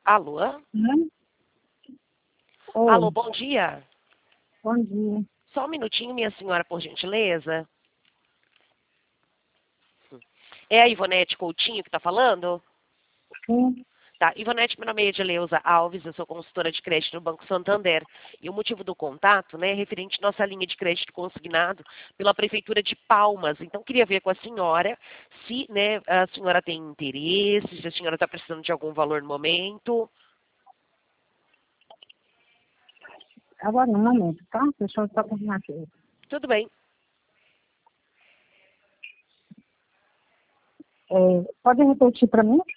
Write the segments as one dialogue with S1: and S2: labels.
S1: Alô?
S2: Né?
S1: Alô,
S2: Oi,
S1: bom dia.
S2: bom dia.
S1: Só um minutinho, minha senhora, por gentileza. É a Ivonete Coutinho que está falando?
S2: Sim,
S1: Tá, Ivonete, meu nome é Edileuza Alves, eu sou consultora de crédito no Banco Santander. E o motivo do contato, né, é referente à nossa linha de crédito consignado pela Prefeitura de Palmas. Então, queria ver com a senhora se, né, a senhora tem interesse, se a senhora está precisando de algum valor no momento.
S2: agora um momento, tá? Deixa eu só terminar aqui.
S1: Tudo bem,
S2: Pode repetir para mim?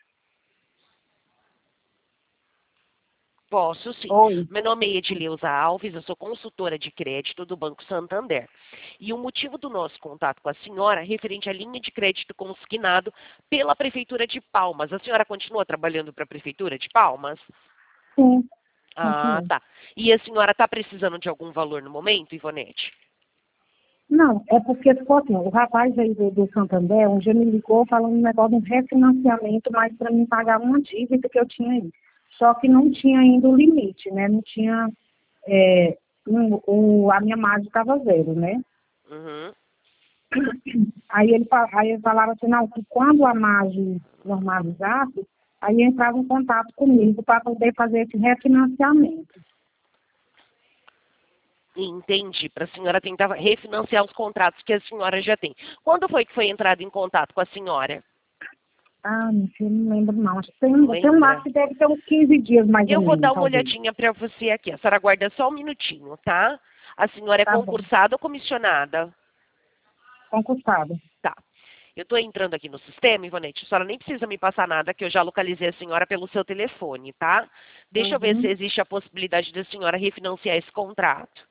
S1: posso sim.
S2: Oi.
S1: Meu nome é Edileuza Alves, eu sou consultora de crédito do Banco Santander. E o motivo do nosso contato com a senhora é referente à linha de crédito consignado pela Prefeitura de Palmas. A senhora continua trabalhando para a Prefeitura de Palmas?
S2: Sim,
S1: Ah,
S2: continuo.
S1: tá. E a senhora está precisando de algum valor no momento, Ivonete?
S2: Não, é porque, tipo assim, o rapaz aí do Santander, um dia me ligou falando um negócio de um refinanciamento, mas para mim pagar uma dívida que eu tinha aí. Só que não tinha ainda o limite, né? Não tinha, a minha margem estava zero, né?
S1: Uhum.
S2: Aí ele falava assim, não, que quando a margem normalizasse, aí entrava em contato comigo para poder fazer esse refinanciamento.
S1: Entendi. Para a senhora tentar refinanciar os contratos que a senhora já tem. Quando foi que foi entrado em contato com a senhora?
S2: Ah, meu filho, não lembro não. Acho que
S1: Não
S2: tem um
S1: lembra?
S2: lápis que deve ter uns 15 dias mais ou
S1: Eu vou
S2: menos,
S1: dar uma
S2: talvez.
S1: olhadinha para você aqui. A senhora aguarda só um minutinho, tá? A senhora é
S2: Tá bom,
S1: concursada ou comissionada?
S2: concursado.
S1: Tá. Eu estou entrando aqui no sistema, Ivonete. A senhora nem precisa me passar nada, que eu já localizei a senhora pelo seu telefone, tá? Deixa eu ver se
S2: Uhum.
S1: existe a possibilidade da senhora refinanciar esse contrato.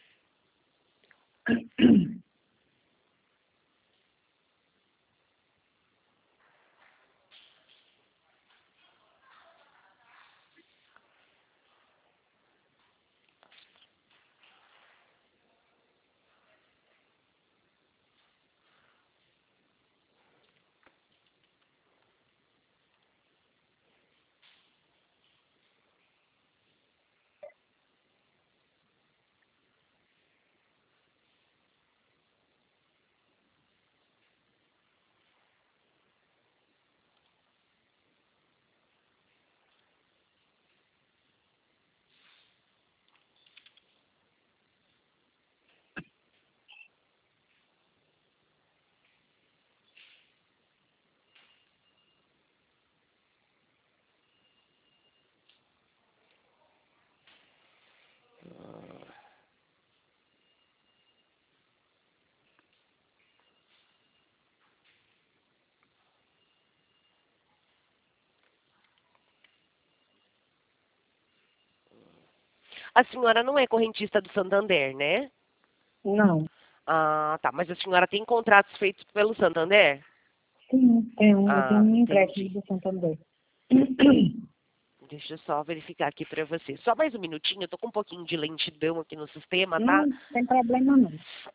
S1: A senhora não é correntista do Santander, né?
S2: Não.
S1: Ah, tá. Mas a senhora tem contratos feitos pelo Santander?
S2: Sim, eu tenho
S1: Ah,
S2: um empréstimo
S1: entendi.
S2: do Santander.
S1: Deixa eu só verificar aqui para você. Só mais um minutinho, eu tô com um pouquinho de lentidão aqui no sistema, tá?
S2: Não tem problema não.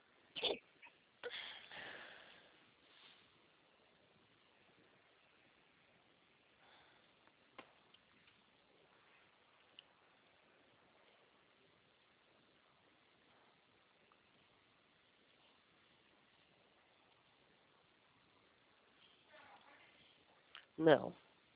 S1: Não.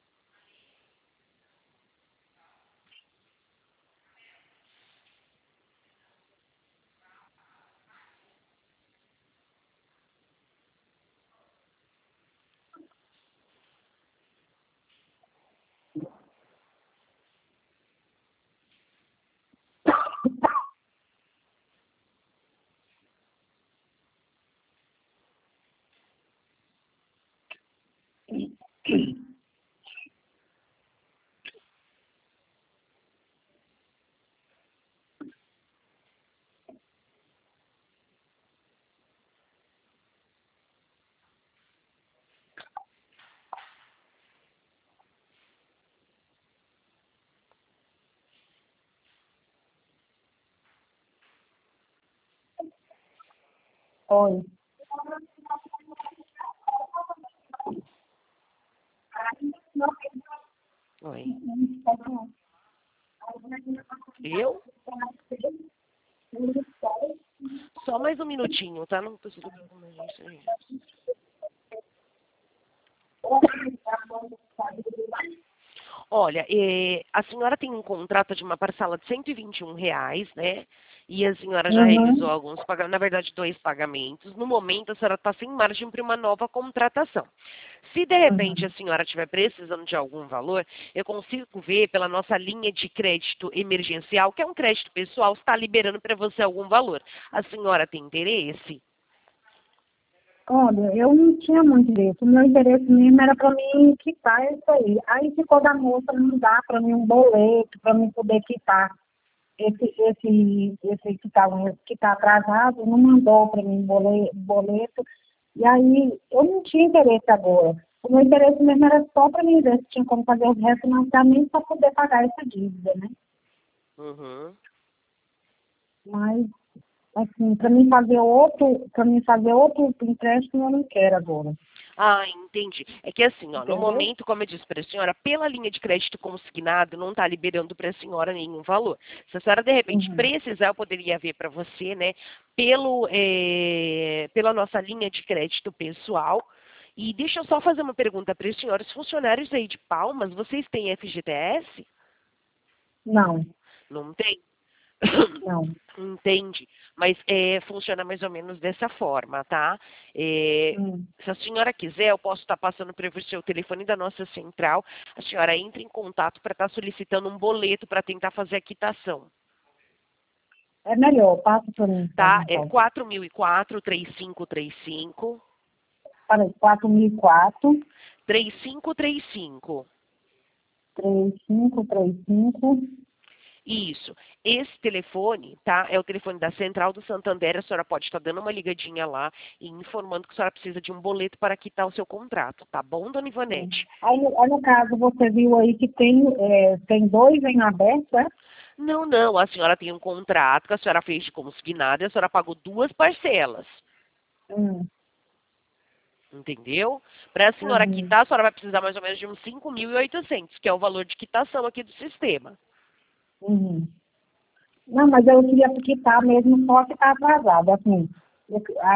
S2: Olha,
S1: Oi. Eu? Só mais um minutinho, tá? Não preciso de alguma gente. Olha, a senhora tem um contrato de uma parcela de R$ 121, né? E a senhora já realizou
S2: Uhum.
S1: alguns pagamentos, na verdade, 2 pagamentos. No momento, a senhora está sem margem para uma nova contratação. Se de repente a
S2: Uhum.
S1: senhora estiver precisando de algum valor, eu consigo ver pela nossa linha de crédito emergencial, que é um crédito pessoal, está liberando para você algum valor. A senhora tem interesse?
S2: Olha, eu não tinha muito interesse. O meu interesse mesmo era para mim quitar isso aí. Aí ficou da moça não dar para mim um boleto, para mim poder quitar esse que tá atrasado, não mandou para mim boleto. E aí eu não tinha interesse agora. O meu interesse mesmo era só para mim ver se tinha como fazer os refinanciamentos para poder pagar essa dívida, né?
S1: Uhum.
S2: Mas, assim, para mim fazer outro empréstimo, eu não quero agora.
S1: Ah, entendi. É que assim, ó, no
S2: Entendeu?
S1: momento, como eu disse para a senhora, pela linha de crédito consignado, não está liberando para a senhora nenhum valor. Se a senhora, de repente,
S2: Uhum.
S1: precisar, eu poderia ver para você, né, pela nossa linha de crédito pessoal. E deixa eu só fazer uma pergunta para a senhora. Os funcionários aí de Palmas, vocês têm FGTS?
S2: Não,
S1: Não tem?
S2: não.
S1: Entende, mas funciona mais ou menos dessa forma, tá?
S2: Hum.
S1: Se a senhora quiser, eu posso estar passando para você o telefone da nossa central. A senhora entra em contato para estar solicitando um boleto para tentar fazer a quitação,
S2: É melhor, passa para mim, então,
S1: tá? É
S2: então.
S1: 4004-3535,
S2: Para 4004
S1: 3535.
S2: 3535.
S1: Isso. Esse telefone, tá? É o telefone da Central do Santander. A senhora pode estar dando uma ligadinha lá e informando que a senhora precisa de um boleto para quitar o seu contrato, tá bom, dona Ivanete?
S2: Aí, no caso, você viu aí que tem dois em aberto, é?
S1: Não, não. A senhora tem um contrato que a senhora fez de consignado e a senhora pagou 2 parcelas.
S2: Hum.
S1: Entendeu? Para a senhora
S2: Uhum.
S1: quitar, a senhora vai precisar mais ou menos de uns 5.800, que é o valor de quitação aqui do sistema.
S2: Uhum. Não, mas eu queria quitar mesmo só que está atrasado, assim.